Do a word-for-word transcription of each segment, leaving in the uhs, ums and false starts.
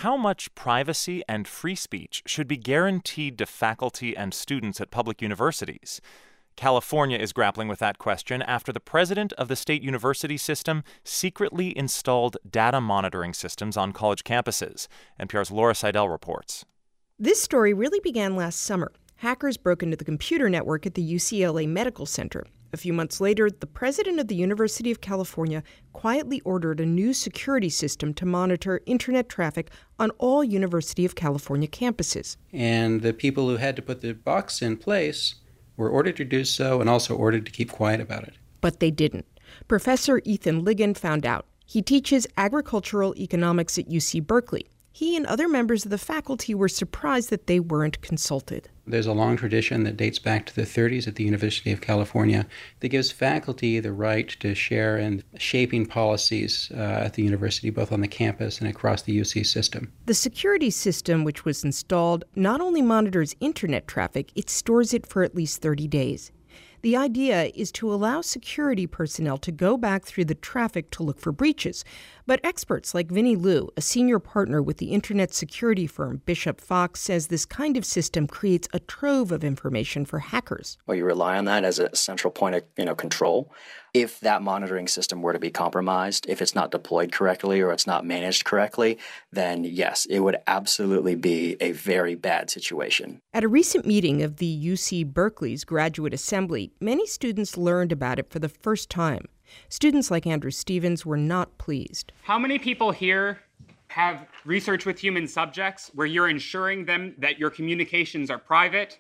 how much privacy and free speech should be guaranteed to faculty and students at public universities? California is grappling with that question after the president of the state university system secretly installed data monitoring systems on college campuses. N P R's Laura Seidel reports. This story really began last summer. Hackers broke into the computer network at the U C L A Medical Center. A few months later, the president of the University of California quietly ordered a new security system to monitor internet traffic on all University of California campuses. And the people who had to put the box in place were ordered to do so and also ordered to keep quiet about it. But they didn't. Professor Ethan Ligon found out. He teaches agricultural economics at U C Berkeley. He and other members of the faculty were surprised that they weren't consulted. There's a long tradition that dates back to the thirties at the University of California that gives faculty the right to share in shaping policies uh, at the university, both on the campus and across the U C system. The security system, which was installed, not only monitors internet traffic, it stores it for at least thirty days. The idea is to allow security personnel to go back through the traffic to look for breaches. But experts like Vinnie Liu, a senior partner with the internet security firm Bishop Fox, says this kind of system creates a trove of information for hackers. Well, you rely on that as a central point of you know, control. If that monitoring system were to be compromised, if it's not deployed correctly or it's not managed correctly, then yes, it would absolutely be a very bad situation. At a recent meeting of the U C Berkeley's Graduate Assembly, many students learned about it for the first time. Students like Andrew Stevens were not pleased. How many people here have research with human subjects where you're ensuring them that your communications are private?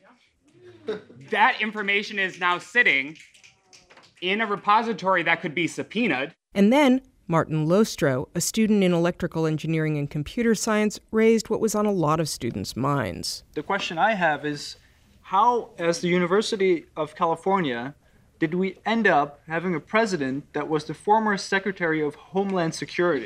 That information is now sitting in a repository that could be subpoenaed. And then Martin Lostro, a student in electrical engineering and computer science, raised what was on a lot of students' minds. The question I have is, how, as the University of California, did we end up having a president that was the former Secretary of Homeland Security?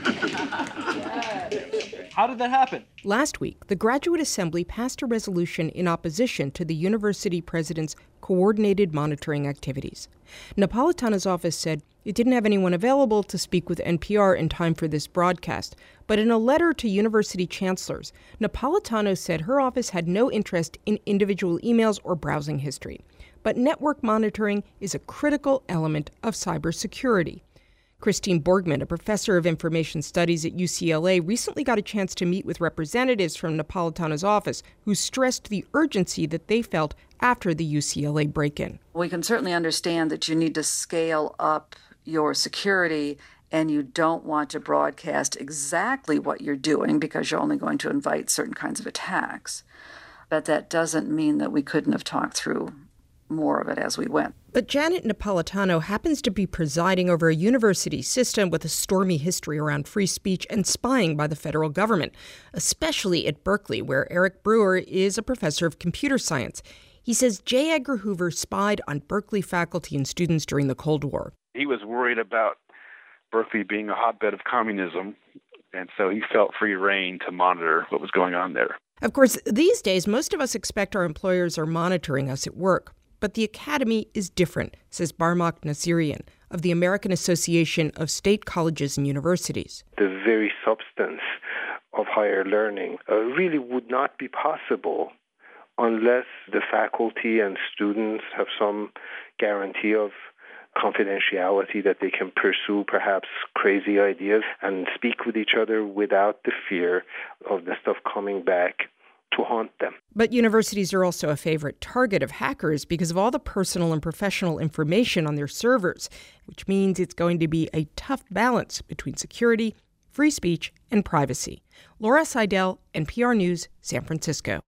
How did that happen? Last week, the Graduate Assembly passed a resolution in opposition to the university president's coordinated monitoring activities. Napolitano's office said it didn't have anyone available to speak with N P R in time for this broadcast. But in a letter to university chancellors, Napolitano said her office had no interest in individual emails or browsing history. But network monitoring is a critical element of cybersecurity. Christine Borgman, a professor of information studies at U C L A, recently got a chance to meet with representatives from Napolitano's office who stressed the urgency that they felt after the U C L A break-in. We can certainly understand that you need to scale up your security and you don't want to broadcast exactly what you're doing because you're only going to invite certain kinds of attacks. But that doesn't mean that we couldn't have talked through more of it as we went. But Janet Napolitano happens to be presiding over a university system with a stormy history around free speech and spying by the federal government, especially at Berkeley, where Eric Brewer is a professor of computer science. He says J. Edgar Hoover spied on Berkeley faculty and students during the Cold War. He was worried about Berkeley being a hotbed of communism, and so he felt free rein to monitor what was going on there. Of course, these days, most of us expect our employers are monitoring us at work. But the academy is different, says Barmak Nasirian of the American Association of State Colleges and Universities. The very substance of higher learning uh, really would not be possible unless the faculty and students have some guarantee of confidentiality, that they can pursue perhaps crazy ideas and speak with each other without the fear of the stuff coming back to haunt them. But universities are also a favorite target of hackers because of all the personal and professional information on their servers, which means it's going to be a tough balance between security, free speech, and privacy. Laura Seidel, N P R News, San Francisco.